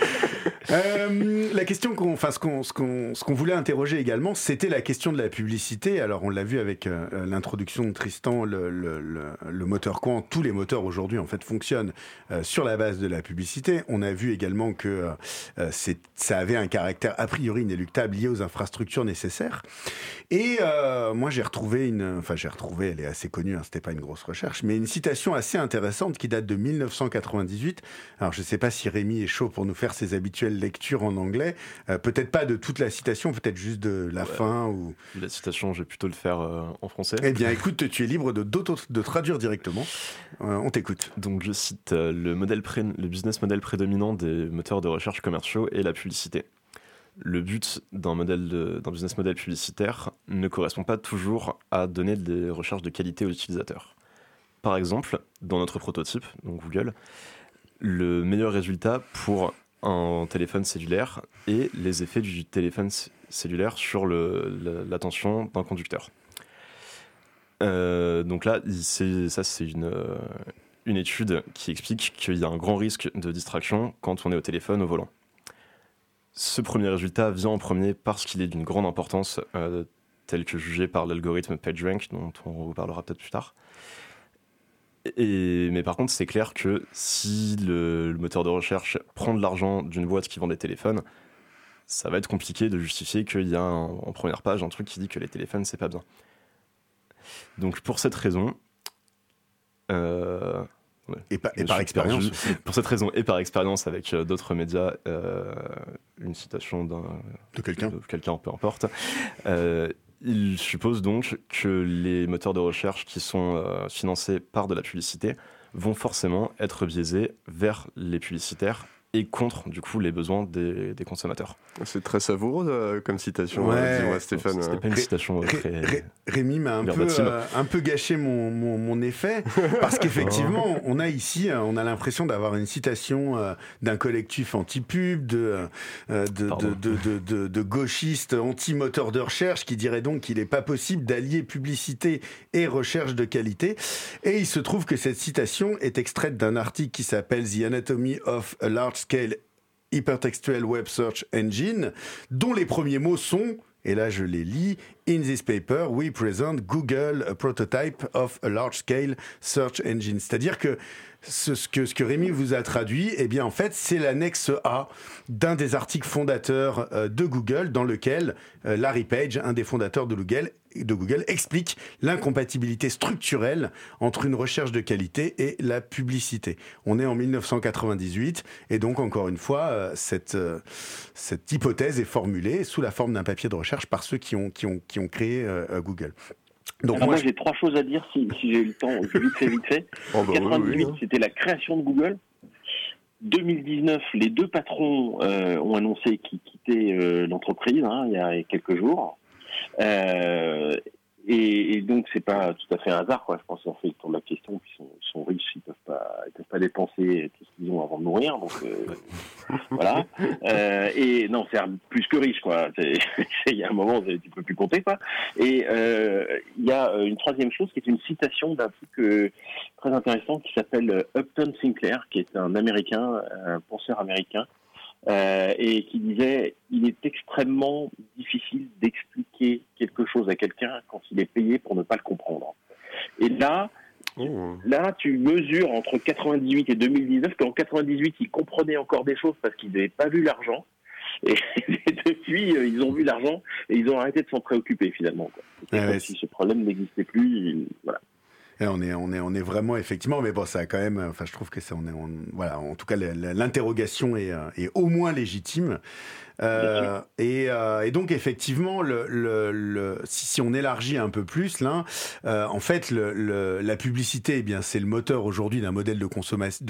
La question ce qu'on voulait interroger également, c'était la question de la publicité. Alors on l'a vu avec l'introduction de Tristan, le moteur Qwant, tous les moteurs aujourd'hui en fait fonctionnent sur la base de la publicité. On a vu également que ça avait un caractère a priori inéluctable lié aux infrastructures nécessaires. Et moi j'ai retrouvé elle est assez connue, c'était pas une grosse recherche, mais une citation assez intéressante qui date de 1998. Alors je sais pas si Rémi est chaud pour nous faire ses habituelles lectures en anglais, peut-être pas de toute la citation, peut-être juste de la fin ou... La citation, je vais plutôt le faire en français. Eh bien écoute, tu es libre de traduire directement, on t'écoute. Donc je cite le business model prédominant des moteurs de recherche commerciaux est la publicité. Le but d'un business model publicitaire ne correspond pas toujours à donner des recherches de qualité aux utilisateurs. Par exemple, dans notre prototype, donc Google, le meilleur résultat pour un téléphone cellulaire est les effets du téléphone cellulaire sur l'attention d'un conducteur. Donc là, c'est une étude qui explique qu'il y a un grand risque de distraction quand on est au téléphone au volant. Ce premier résultat vient en premier parce qu'il est d'une grande importance, tel que jugé par l'algorithme PageRank, dont on reparlera peut-être plus tard. Mais par contre, c'est clair que si le moteur de recherche prend de l'argent d'une boîte qui vend des téléphones, ça va être compliqué de justifier qu'il y a en première page un truc qui dit que les téléphones, c'est pas bien. Donc pour cette raison... Et par expérience. Pour cette raison et par expérience avec d'autres médias, une citation de quelqu'un, peu importe. Il suppose donc que les moteurs de recherche qui sont financés par de la publicité vont forcément être biaisés vers les publicitaires et contre du coup les besoins des consommateurs. C'est très savoureux comme citation, dis-moi Stéphane. C'était pas une citation très... Rémi m'a un peu gâché mon effet, parce qu'effectivement, on a ici, on a l'impression d'avoir une citation d'un collectif anti-pub, de gauchistes anti-moteurs de recherche, qui dirait donc qu'il n'est pas possible d'allier publicité et recherche de qualité. Et il se trouve que cette citation est extraite d'un article qui s'appelle The Anatomy of a Large-Scale Hypertextual Web Search Engine, dont les premiers mots sont, et là je les lis, In this paper, we present Google, a prototype of a large-scale search engine. C'est-à-dire que ce que Rémi vous a traduit, eh bien en fait, c'est l'annexe A d'un des articles fondateurs de Google, dans lequel Larry Page, un des fondateurs de Google, explique l'incompatibilité structurelle entre une recherche de qualité et la publicité. On est en 1998, et donc encore une fois, cette hypothèse est formulée sous la forme d'un papier de recherche par ceux qui ont créé Google. Donc alors moi j'ai 3 choses à dire si j'ai eu le temps, vite fait. 98, c'était la création de Google. 2019, les 2 patrons ont annoncé qu'ils quittaient l'entreprise, il y a quelques jours. Et donc c'est pas tout à fait un hasard, quoi. Je pense qu'on fait le tour de la question, puis ils sont riches, ils peuvent pas dépenser tout ce qu'ils ont avant de mourir, donc voilà. Et non, c'est plus que riche, quoi. Il y a un moment, tu peux plus compter, quoi. Et il y a une 3e chose qui est une citation d'un truc très intéressant qui s'appelle Upton Sinclair, qui est un Américain, un penseur américain. Et qui disait il est extrêmement difficile d'expliquer quelque chose à quelqu'un quand il est payé pour ne pas le comprendre. Et là tu mesures entre 98 et 2019 qu'en 98 ils comprenaient encore des choses parce qu'ils n'avaient pas vu l'argent, et depuis ils ont vu l'argent et ils ont arrêté de s'en préoccuper finalement, quoi. Comme si ce problème n'existait plus, voilà. Et on est vraiment effectivement, mais bon, ça a quand même. Enfin, je trouve que voilà. En tout cas, l'interrogation est au moins légitime. Et donc effectivement, si on élargit un peu plus là, en fait, la publicité, eh bien, c'est le moteur aujourd'hui d'un modèle de consommation,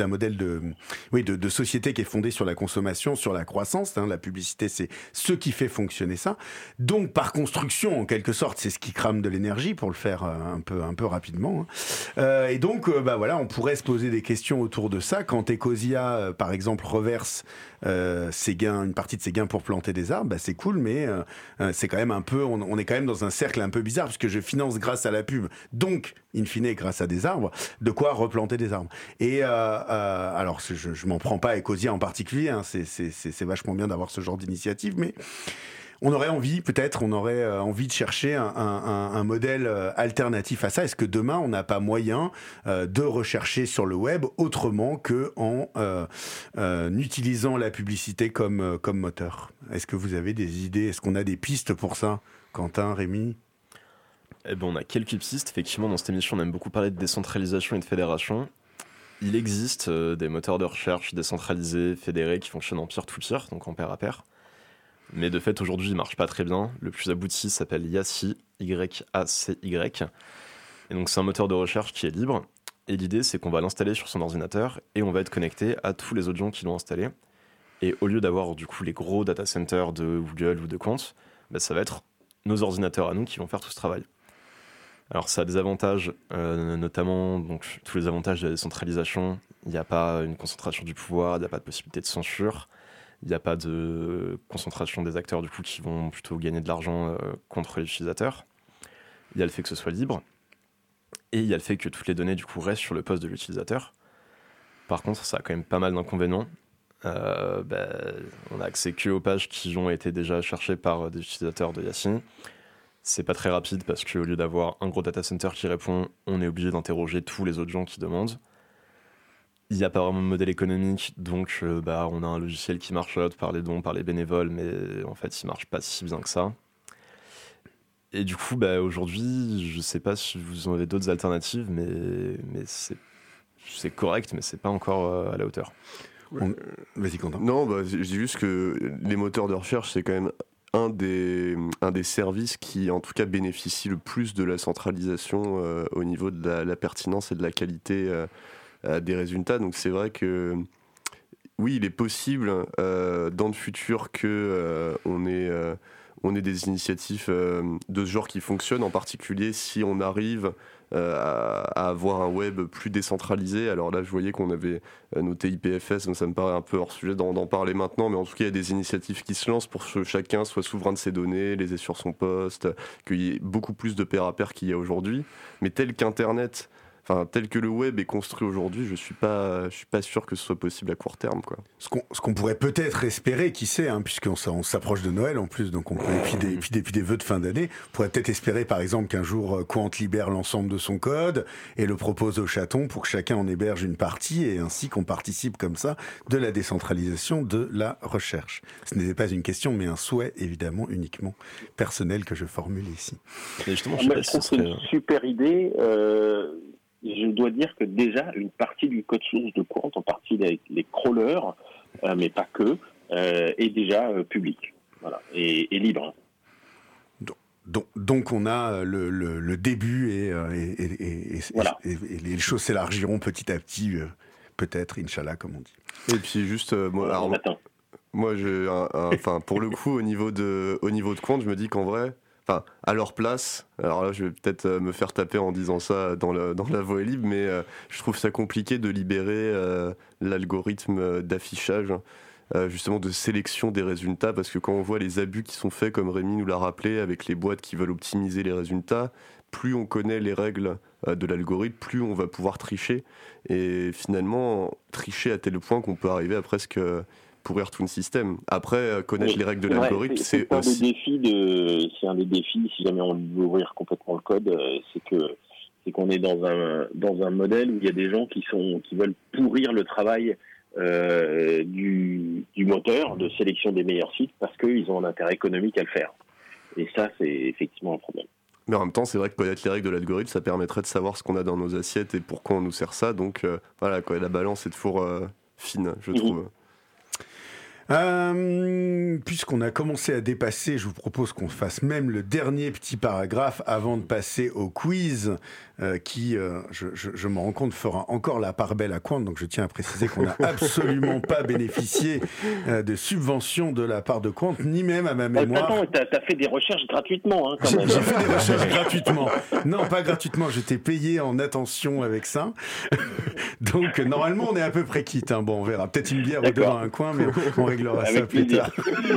de société qui est fondé sur la consommation, sur la croissance. La publicité, c'est ce qui fait fonctionner ça. Donc, par construction, en quelque sorte, c'est ce qui crame de l'énergie, pour le faire un peu rapidement. Et donc, voilà, on pourrait se poser des questions autour de ça. Quand Ecosia, par exemple, reverse une partie de ses gains pour planter des arbres, c'est cool, mais c'est quand même un peu, on est quand même dans un cercle un peu bizarre, puisque je finance grâce à la pub, donc in fine grâce à des arbres, de quoi replanter des arbres. Et alors je m'en prends pas à Ecosia en particulier, c'est vachement bien d'avoir ce genre d'initiative, mais on aurait envie de chercher un modèle alternatif à ça. Est-ce que demain, on n'a pas moyen de rechercher sur le web autrement qu'en utilisant la publicité comme moteur? Est-ce que vous avez des idées? Est-ce qu'on a des pistes pour ça? Quentin, Rémi? On a quelques pistes. Effectivement, dans cette émission, on aime beaucoup parler de décentralisation et de fédération. Il existe des moteurs de recherche décentralisés, fédérés, qui fonctionnent en peer-to-peer, donc en pair à pair. Mais de fait, aujourd'hui, il ne marche pas très bien. Le plus abouti s'appelle Yacy, Y-A-C-Y. Et donc, c'est un moteur de recherche qui est libre. Et l'idée, c'est qu'on va l'installer sur son ordinateur et on va être connecté à tous les autres gens qui l'ont installé. Et au lieu d'avoir, du coup, les gros data centers de Google ou de comptes, ça va être nos ordinateurs à nous qui vont faire tout ce travail. Alors, ça a des avantages, notamment donc, tous les avantages de la décentralisation. Il n'y a pas une concentration du pouvoir, il n'y a pas de possibilité de censure. Il n'y a pas de concentration des acteurs du coup qui vont plutôt gagner de l'argent contre les utilisateurs. Il y a le fait que ce soit libre et il y a le fait que toutes les données du coup restent sur le poste de l'utilisateur. Par contre, ça a quand même pas mal d'inconvénients. On a accès que aux pages qui ont été déjà cherchées par des utilisateurs de Yacy. C'est pas très rapide parce qu'au lieu d'avoir un gros data center qui répond, on est obligé d'interroger tous les autres gens qui demandent. Il n'y a pas vraiment de modèle économique, donc on a un logiciel qui marchote par les dons, par les bénévoles, mais en fait, il ne marche pas si bien que ça. Et du coup, aujourd'hui, je ne sais pas si vous en avez d'autres alternatives, mais c'est correct, mais ce n'est pas encore à la hauteur. Vas-y, Quentin. Non, je dis juste que les moteurs de recherche, c'est quand même un des services qui, en tout cas, bénéficie le plus de la centralisation au niveau de la pertinence et de la qualité des résultats. Donc c'est vrai que oui, il est possible dans le futur que on ait des initiatives de ce genre qui fonctionnent, en particulier si on arrive à avoir un web plus décentralisé. Alors là, je voyais qu'on avait noté IPFS, donc ça me paraît un peu hors sujet d'en parler maintenant, mais en tout cas, il y a des initiatives qui se lancent pour que chacun soit souverain de ses données, les ait sur son poste, qu'il y ait beaucoup plus de pair à pair qu'il y a aujourd'hui. Mais tel qu'Internet, tel que le web est construit aujourd'hui, je suis pas sûr que ce soit possible à court terme, quoi. Ce qu'on pourrait peut-être espérer, qui sait, puisqu'on s'approche de Noël en plus, donc on peut, et puis des vœux de fin d'année, on pourrait peut-être espérer par exemple qu'un jour Quant libère l'ensemble de son code et le propose aux chatons pour que chacun en héberge une partie et ainsi qu'on participe comme ça de la décentralisation de la recherche. Ce n'était pas une question mais un souhait évidemment uniquement personnel que je formule ici. Et justement, je trouve que c'est une super idée. Je dois dire que déjà, une partie du code source de Quant, en partie les crawlers, mais pas que, est déjà public, voilà, et libre. Donc on a le début et voilà. et les choses s'élargiront petit à petit, peut-être, Inch'Allah, comme on dit. Et puis juste, moi pour le coup, au niveau de Quant, je me dis qu'en vrai, à leur place, alors là je vais peut-être me faire taper en disant ça dans la voie libre, mais je trouve ça compliqué de libérer l'algorithme d'affichage, justement de sélection des résultats, parce que quand on voit les abus qui sont faits, comme Rémi nous l'a rappelé, avec les boîtes qui veulent optimiser les résultats, plus on connaît les règles de l'algorithme, plus on va pouvoir tricher, et finalement tricher à tel point qu'on peut arriver à presque pourrir tout le système. Après, connaître les règles de l'algorithme, c'est aussi... C'est un des défis, si jamais on veut ouvrir complètement le code, c'est qu'on est dans un modèle où il y a des gens qui veulent pourrir le travail du moteur de sélection des meilleurs sites parce qu'ils ont un intérêt économique à le faire. Et ça, c'est effectivement un problème. Mais en même temps, c'est vrai que connaître les règles de l'algorithme, ça permettrait de savoir ce qu'on a dans nos assiettes et pourquoi on nous sert ça. Donc voilà, la balance est toujours fine, je trouve. Puisqu'on a commencé à dépasser, je vous propose qu'on fasse même le dernier petit paragraphe avant de passer au quiz qui, je me rends compte, fera encore la part belle à Quant. Donc je tiens à préciser qu'on n'a absolument pas bénéficié de subventions de la part de Quant, ni même à ma mémoire. Attends, t'as fait des recherches gratuitement, quand même. J'ai fait des recherches gratuitement. Non, pas gratuitement, je t'ai payé en attention avec ça. Donc normalement, on est à peu près quitte. Bon, on verra. Peut-être une bière ou deux dans un coin, mais on réglera ça plus tard.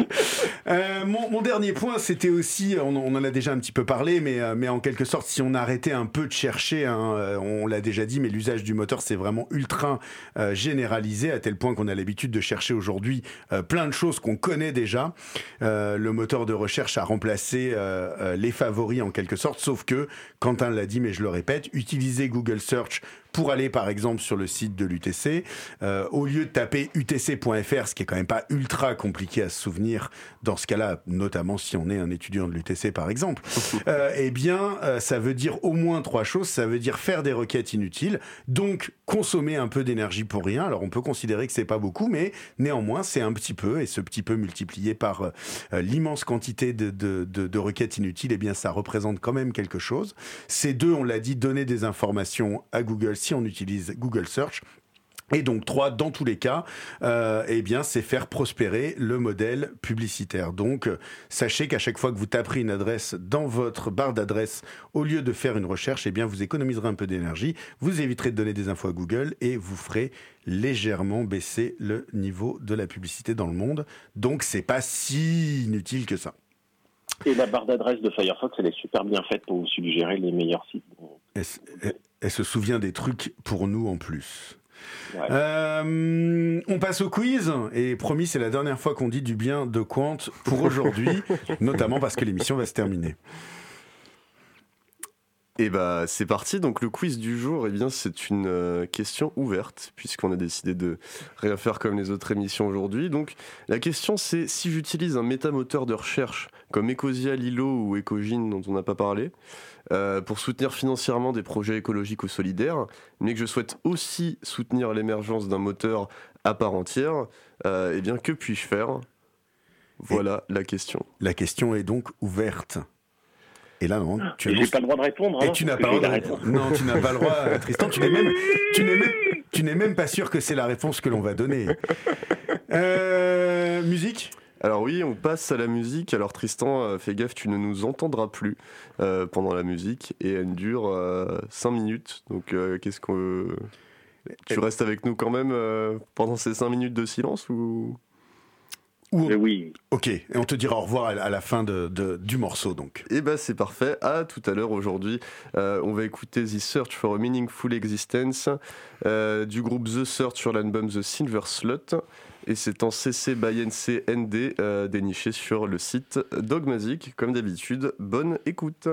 Mon dernier point, c'était aussi, on en a déjà un petit peu parlé, mais en quelque sorte, si on arrêtait un peu de chercher, on l'a déjà dit, mais l'usage du moteur, c'est vraiment ultra généralisé, à tel point qu'on a l'habitude de chercher aujourd'hui plein de choses qu'on connaît déjà. Le moteur de recherche a remplacé les favoris en quelque sorte, sauf que, Quentin l'a dit, mais je le répète, utiliser Google Search pour aller par exemple sur le site de l'UTC, au lieu de taper utc.fr, ce qui est quand même pas ultra compliqué à se souvenir dans ce cas-là, notamment si on est un étudiant de l'UTC par exemple, ça veut dire au moins 3 choses. Ça veut dire faire des requêtes inutiles, donc consommer un peu d'énergie pour rien. Alors on peut considérer que c'est pas beaucoup, mais néanmoins c'est un petit peu, et ce petit peu multiplié par l'immense quantité de requêtes inutiles, ça représente quand même quelque chose. C'est 2, on l'a dit, donner des informations à Google si on utilise Google Search. Et donc 3, dans tous les cas, c'est faire prospérer le modèle publicitaire. Donc sachez qu'à chaque fois que vous taperez une adresse dans votre barre d'adresse, au lieu de faire une recherche, vous économiserez un peu d'énergie, vous éviterez de donner des infos à Google et vous ferez légèrement baisser le niveau de la publicité dans le monde. Donc c'est pas si inutile que ça. Et la barre d'adresse de Firefox, elle est super bien faite pour vous suggérer les meilleurs sites. Elle se souvient des trucs pour nous en plus. Ouais. On passe au quiz et promis, c'est la dernière fois qu'on dit du bien de Quant pour aujourd'hui, notamment parce que l'émission va se terminer. Et c'est parti. Donc le quiz du jour, c'est une question ouverte puisqu'on a décidé de rien faire comme les autres émissions aujourd'hui. Donc la question c'est: si j'utilise un métamoteur de recherche comme Ecosia, Lilo ou Ecogine dont on n'a pas parlé, pour soutenir financièrement des projets écologiques ou solidaires, mais que je souhaite aussi soutenir l'émergence d'un moteur à part entière, que puis-je faire ? Voilà la question. La question est donc ouverte. Et là, non, j'ai pas le droit de répondre. Et tu n'as pas le droit de répondre. Non, tu n'as pas le droit, Tristan. Tu n'es Tu n'es même pas sûr que c'est la réponse que l'on va donner. Musique ? Alors oui, on passe à la musique. Alors Tristan, fais gaffe, tu ne nous entendras plus pendant la musique et elle dure 5 minutes. Donc qu'est-ce qu'on... Tu restes avec nous quand même pendant ces 5 minutes de silence ou... Oui. Ok, et on te dira au revoir à la fin du morceau donc. Eh ben c'est parfait, à tout à l'heure aujourd'hui. On va écouter The Search for a Meaningful Existence du groupe The Search sur l'album The Silver Slut. Et c'est en CC by NC ND déniché sur le site Dogmatic. Comme d'habitude, bonne écoute.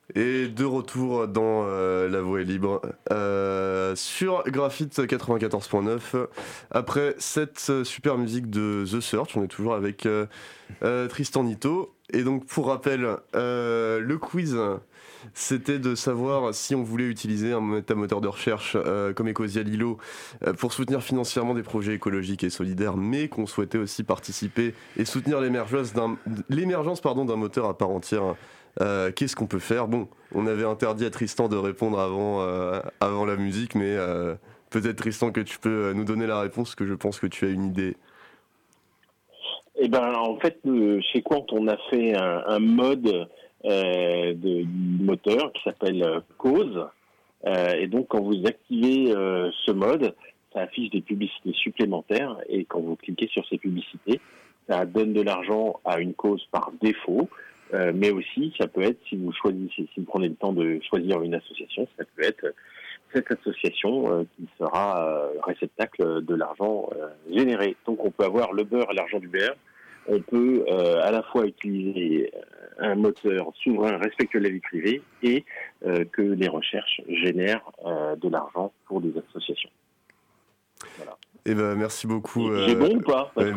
Et de retour dans La Voix est libre sur Graphite 94.9. Après cette super musique de The Search, on est toujours avec Tristan Nitto. Et donc pour rappel, le quiz, c'était de savoir si on voulait utiliser un moteur de recherche comme Ecosia Lilo pour soutenir financièrement des projets écologiques et solidaires, mais qu'on souhaitait aussi participer et soutenir l'émergence d'un moteur à part entière. Qu'est-ce qu'on peut faire ? Bon, on avait interdit à Tristan de répondre avant la musique, mais peut-être Tristan que tu peux nous donner la réponse, que je pense que tu as une idée. Eh ben, en fait, chez Quant, on a fait un mode de moteur qui s'appelle Cause. Et donc, quand vous activez ce mode, ça affiche des publicités supplémentaires. Et quand vous cliquez sur ces publicités, ça donne de l'argent à une cause par défaut. Mais aussi, ça peut être, si vous prenez le temps de choisir une association, ça peut être cette association qui sera réceptacle de l'argent généré. Donc on peut avoir le beurre et l'argent du beurre. On peut à la fois utiliser un moteur souverain respectueux de la vie privée et que les recherches génèrent de l'argent pour des associations. Voilà. Eh ben, merci beaucoup. J'ai bon ou pas ? On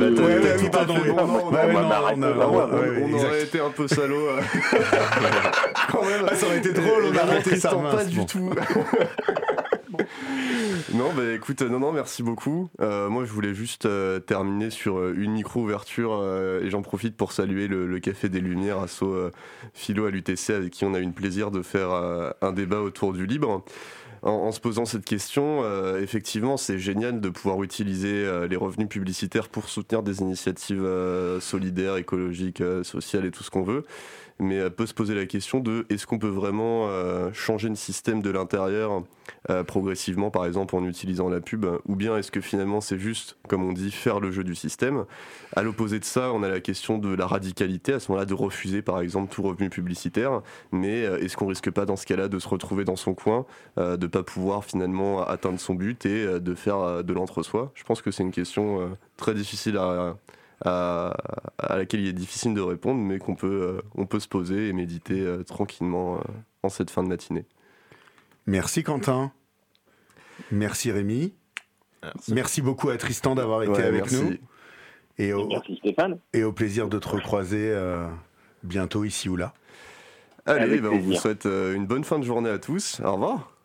aurait été un peu salaud. Quand même, ça aurait été drôle, on a arrêté ça. Pas du tout. Non, bah écoute, non, merci beaucoup. Moi, je voulais juste terminer sur une micro-ouverture et j'en profite pour saluer le Café des Lumières, asso philo à l'UTC, avec qui on a eu le plaisir de faire un débat autour du libre. En se posant cette question, effectivement, c'est génial de pouvoir utiliser les revenus publicitaires pour soutenir des initiatives solidaires, écologiques, sociales et tout ce qu'on veut. Mais peut se poser la question de est-ce qu'on peut vraiment changer le système de l'intérieur progressivement, par exemple en utilisant la pub, ou bien est-ce que finalement c'est juste, comme on dit, faire le jeu du système. À l'opposé de ça, on a la question de la radicalité, à ce moment-là de refuser par exemple tout revenu publicitaire, mais est-ce qu'on risque pas dans ce cas-là de se retrouver dans son coin, de pas pouvoir finalement atteindre son but et de faire de l'entre-soi. Je pense que c'est une question très difficile à laquelle il est difficile de répondre, mais on peut se poser et méditer tranquillement en cette fin de matinée. Merci Quentin. Merci Rémi. Merci beaucoup à Tristan d'avoir été avec nous. Merci Stéphane. Et au plaisir de te recroiser bientôt ici ou là. Allez, on vous souhaite une bonne fin de journée à tous. Au revoir.